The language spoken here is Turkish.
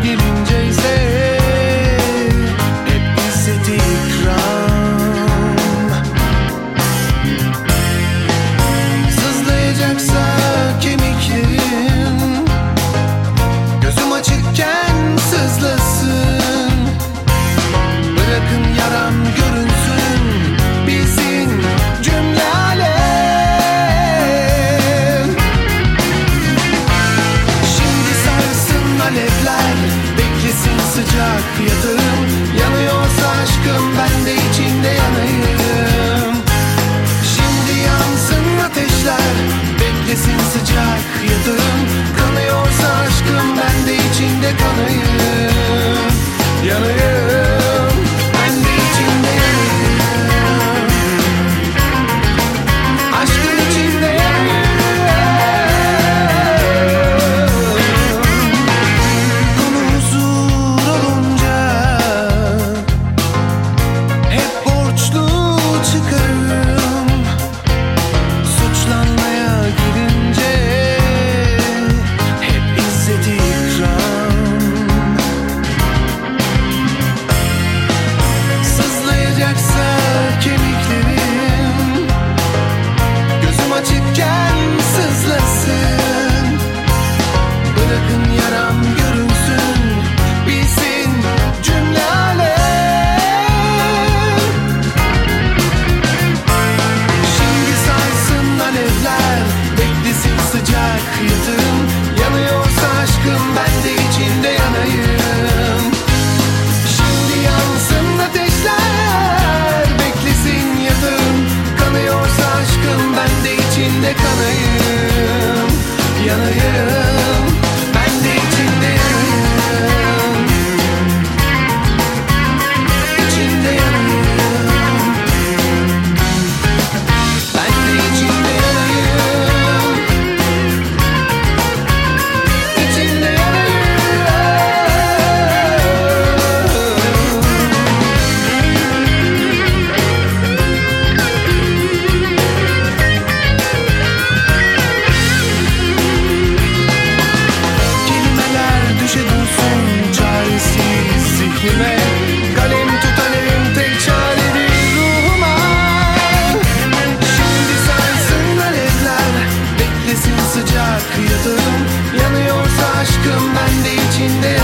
gelince ise hep izzet ikram. Sızlayacaksa kemiklerim, gözüm açıkken sızlasın. Bırakın yaram görünsün, bilsin cümle alem. Şimdi sarsın alevler, beklesin sıcak yatağım. Yanıyorsa aşkım, ben de içinde yanayım. Şimdi yansın ateşler, beklesin sıcak yatağım. Kanıyorsa aşkım, ben de içinde kanayım. Yanayım, ben de içinde yanayım. Aşkın içinde yanayım. Konu huzur olunca hep borçlu çıkarım. Suçlanmaya gelince hep izzet ikram. Sızlayacaksa kemiklerim, gözüm açıkken sızlasın. Bırakın yaram görünsün, bilsin cümle alem. Şimdi sarsın alevler, beklesin sıcak yatağım. Yanıyorsa aşkım, ben de içinde yanayım. Şimdi yansın ateşler, beklesin yatağım. Kanıyorsa aşkım, ben de içinde kanayım. Yanayım, ben de içinde yanayım. İçinde yanayım. Ben de içinde yanayım. İçinde kelimeler düşe dursun çaresiz zihnime. Kalem tutarım tek çaredir ruhuma. Şimdi sarsın alevler, beklesin sıcak yatağım. Yanıyorsa aşkım, ben de içinde